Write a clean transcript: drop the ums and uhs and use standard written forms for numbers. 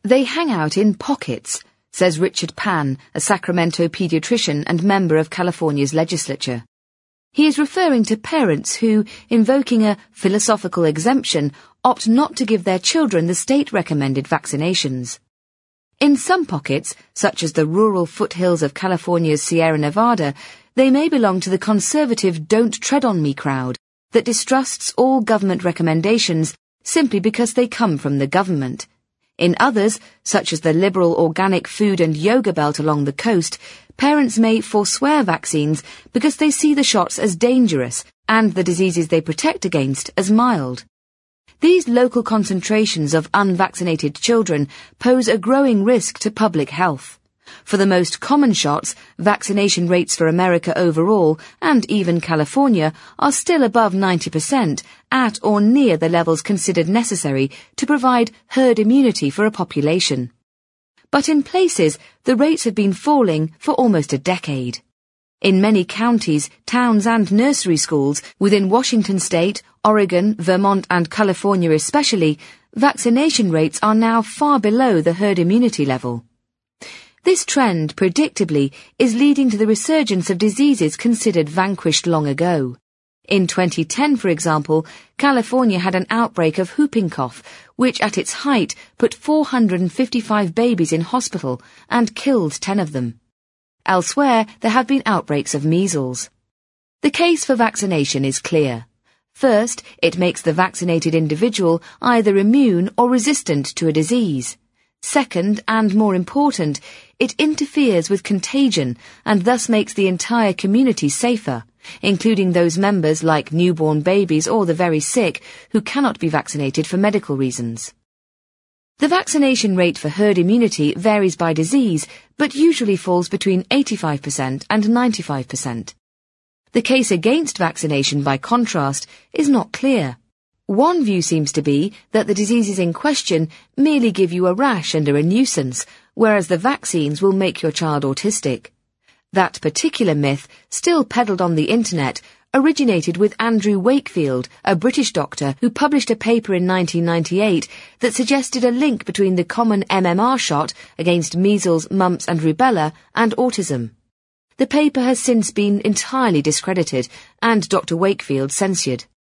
They hang out in pockets, says Richard Pan, a Sacramento pediatrician and member of California's legislature. He is referring to parents who, invoking a philosophical exemption, opt not to give their children the state-recommended vaccinations. In some pockets, such as the rural foothills of California's Sierra Nevada, they may belong to the conservative Don't Tread on Me crowd that distrusts all government recommendations simply because they come from the government. In others, such as the liberal organic food and yoga belt along the coast, parents may forswear vaccines because they see the shots as dangerous and the diseases they protect against as mild. These local concentrations of unvaccinated children pose a growing risk to public health. For the most common shots, vaccination rates for America overall, and even California, are still above 90%, at or near the levels considered necessary to provide herd immunity for a population. But in places, the rates have been falling for almost a decade. In many counties, towns and nursery schools within Washington state, Oregon, Vermont and California especially, vaccination rates are now far below the herd immunity level. This trend, predictably, is leading to the resurgence of diseases considered vanquished long ago. In 2010, for example, California had an outbreak of whooping cough, which at its height put 455 babies in hospital and killed 10 of them. Elsewhere, there have been outbreaks of measles. The case for vaccination is clear. First, it makes the vaccinated individual either immune or resistant to a disease. Second, and more important, it interferes with contagion and thus makes the entire community safer, including those members like newborn babies or the very sick who cannot be vaccinated for medical reasons. The vaccination rate for herd immunity varies by disease, but usually falls between 85% and 95%. The case against vaccination, by contrast, is not clear. One view seems to be that the diseases in question merely give you a rash and are a nuisance, whereas the vaccines will make your child autistic. That particular myth, still peddled on the internet, originated with Andrew Wakefield, a British doctor who published a paper in 1998 that suggested a link between the common MMR shot against measles, mumps and rubella and autism. The paper has since been entirely discredited and Dr. Wakefield censured.